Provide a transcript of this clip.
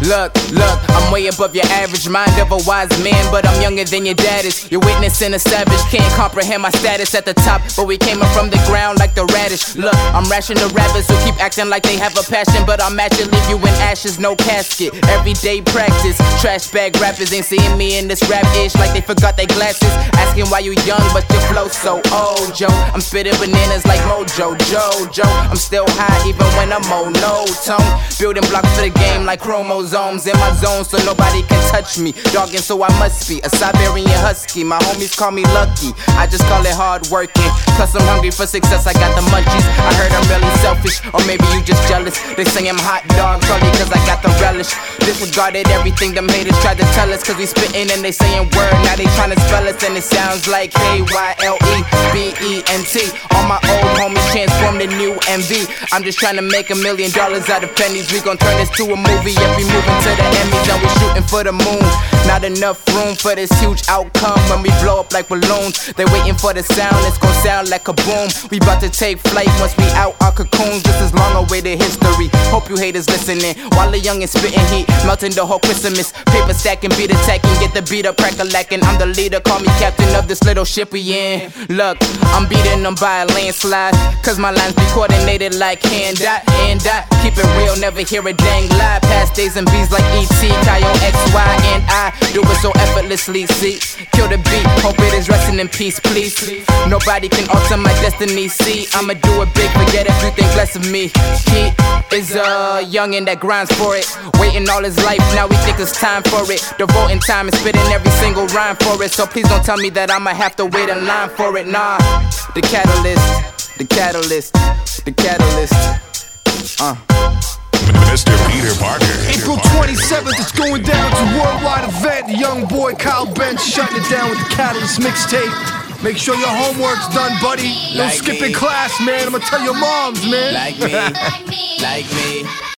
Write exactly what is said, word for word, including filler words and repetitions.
Look, look, I'm way above your average mind of a wise man, but I'm younger than your dad is. You're witnessing a savage, can't comprehend my status at the top, but we came up from the ground like the radish. Look, I'm rashing the rappers who keep acting like they have a passion, but I'm at you, leave you in ashes, no casket. Everyday practice, trash bag rappers ain't seeing me in this rap ish like they forgot their glasses. Asking why you young, but your flow so old, Joe. I'm spitting bananas like Mojo Jojo. I'm still high even when I'm monotone. Building blocks for the game like chromosomes in my zone, so nobody can touch me. Dogging, so I must be a Siberian husky. My homies call me lucky, I just call it hard working. Cause I'm hungry for success, I got the munchies. I heard I'm really selfish, or maybe you just jealous. They say I'm hot dog, probably cause I got the relish. Disregarded everything them haters tried to tell us, cause we spittin' and they saying word, now they tryna spell us. And it sounds like K Y L E B E N T. All my old homies transform to new M V. I'm just tryna make a million dollars out of pennies. We gon' turn this to a movie if we moving to the Emmys. And we shooting for the moon. Not enough room for this huge outcome. When we blow up like balloons, they waiting for the sound, it's gon' sound like a boom. We bout to take flight once we out our cocoons. This is long awaited history, hope you haters listening. While the young is spitting heat, melting the whole Christmas. Paper stacking, beat attacking, get the beat up, crack a lacking. I'm the leader, call me captain of this little ship we in. Look, I'm beating them by a landslide, cause my lines be coordinated like hand dot, hand dot. Keep it real, never hear a dang lie. Past days and B's like E T, Kyle, X, Y, and I. Do it so effortlessly, see. Kill the beat, hope it is resting in peace, please. Nobody can alter my destiny, see. I'ma do it big, forget if you think less of me. He is a youngin' that grinds for it, waiting all his life, now we think it's time for it. Devoting time and spitting every single rhyme for it. So please don't tell me that I'ma have to wait in line for it, nah. The catalyst, the catalyst, the catalyst, uh Mister Peter Parker. April twenty-seventh, it's going down. It's a worldwide event. The young boy Kyle Bench shutting it down with the Catalyst mixtape. Make sure your homework's done, buddy. Don't like skip me. in class, man. I'm gonna tell your moms, man. Like me, like me.